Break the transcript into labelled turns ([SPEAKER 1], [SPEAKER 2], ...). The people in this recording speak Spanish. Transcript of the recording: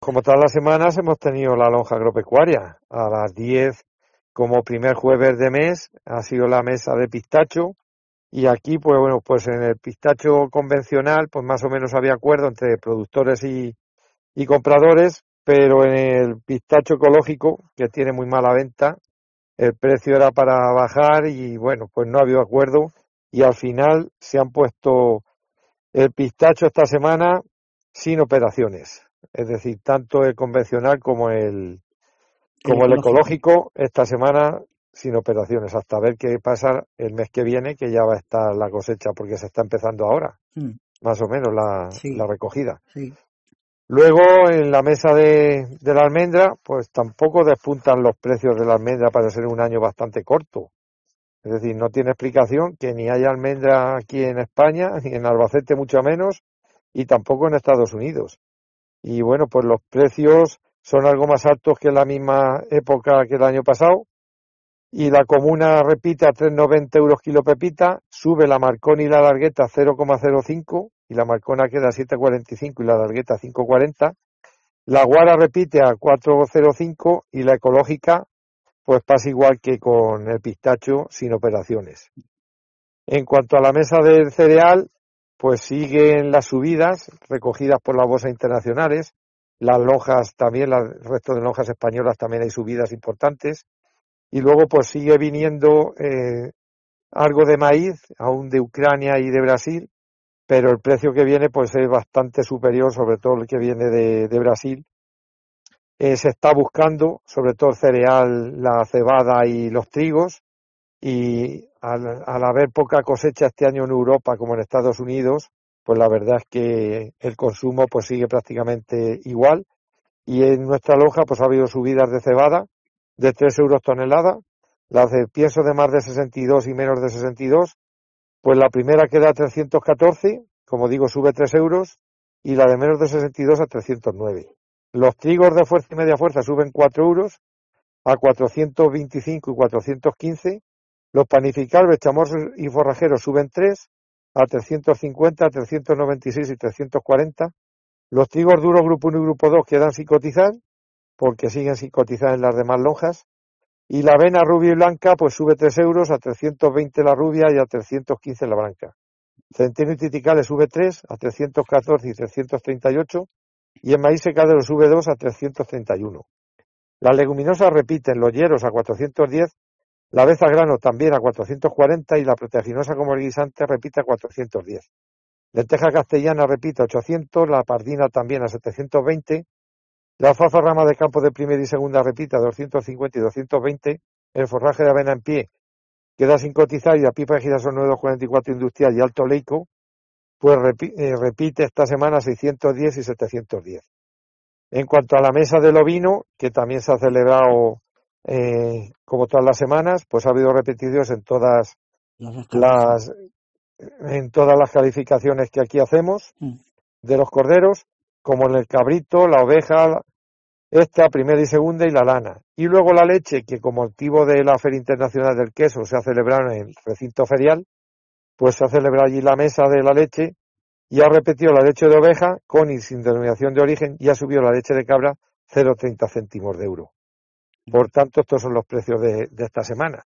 [SPEAKER 1] Como todas las semanas hemos tenido la lonja agropecuaria. A las 10, como primer jueves de mes, ha sido la mesa de pistacho. Y aquí, pues bueno, pues en el pistacho convencional, pues más o menos había acuerdo entre productores y compradores, pero en el pistacho ecológico, que tiene muy mala venta, el precio era para bajar y bueno, pues no ha habido acuerdo y al final se han puesto el pistacho esta semana sin operaciones. Es decir, tanto el convencional
[SPEAKER 2] El
[SPEAKER 1] como el
[SPEAKER 2] ecológico.
[SPEAKER 1] ecológico esta semana sin operaciones, hasta ver qué pasa el mes que viene, que ya va a estar la cosecha, porque se está empezando ahora,
[SPEAKER 2] Mm,
[SPEAKER 1] más o menos la
[SPEAKER 2] sí,
[SPEAKER 1] recogida.
[SPEAKER 2] sí.
[SPEAKER 1] Luego, en la mesa de la almendra, pues tampoco despuntan los precios de la almendra para ser un año bastante corto. Es decir, no tiene explicación que ni haya almendra aquí en España, ni en Albacete mucho menos, y tampoco en Estados Unidos. Y bueno, pues los precios son algo más altos que en la misma época que el año pasado. Y la comuna repite a 3,90 euros kilo pepita, sube la Marconi y la Largueta a 0,05 y la Marcona queda a 7,45 y la Largueta a 5,40. La Guara repite a 4,05 y la ecológica pues pasa igual que con el pistacho sin operaciones. En cuanto a la mesa del cereal, pues siguen las subidas recogidas por las bolsas internacionales. Las lonjas también, el resto de lonjas españolas también hay subidas importantes. Y luego pues sigue viniendo algo de maíz, aún de Ucrania y de Brasil, pero el precio que viene pues es bastante superior, sobre todo el que viene de Brasil. Se está buscando, sobre todo el cereal, la cebada y los trigos, y al haber poca cosecha este año en Europa como en Estados Unidos, pues la verdad es que el consumo pues sigue prácticamente igual. Y en nuestra lonja pues ha habido subidas de cebada de 3 euros tonelada, las de pienso de más de 62 y menos de 62, pues la primera queda a 314, como digo, sube 3 euros, y la de menos de 62 a 309. Los trigos de fuerza y media fuerza suben 4 euros a 425 y 415. Los panificables, chamorros y forrajeros suben 3 a 350, 396 y 340. Los trigos duros grupo 1 y grupo 2 quedan sin cotizar, porque siguen sin cotizar en las demás lonjas. Y la avena rubia y blanca pues sube 3 euros a 320 la rubia y a 315 la blanca. Centeno y triticale sube 3 a 314 y 338. Y el maíz secadero sube 2 a 331. Las leguminosas repiten, los hieros a 410, la beza grano también a 440 y la proteaginosa como el guisante repite a 410. Lenteja castellana repite a 800, la pardina también a 720, la alfalfa rama de campo de primera y segunda repite a 250 y 220, el forraje de avena en pie queda sin cotizar y la pipa de girasol 9,44 industrial y alto leico pues repite esta semana 610 y 710. En cuanto a la mesa del ovino, que también se ha celebrado como todas las semanas, pues ha habido repeticiones
[SPEAKER 2] Las escalas, sí.
[SPEAKER 1] las en todas las calificaciones que aquí hacemos
[SPEAKER 2] Mm,
[SPEAKER 1] de los corderos, como en el cabrito, la oveja, esta primera y segunda y la lana. Y luego la leche, que como motivo de la Feria Internacional del Queso se ha celebrado en el recinto ferial, pues se ha celebrado allí la mesa de la leche y ha repetido la leche de oveja con y sin denominación de origen y ha subido la leche de cabra 0,30 céntimos de euro. Por tanto, estos son los precios de esta semana.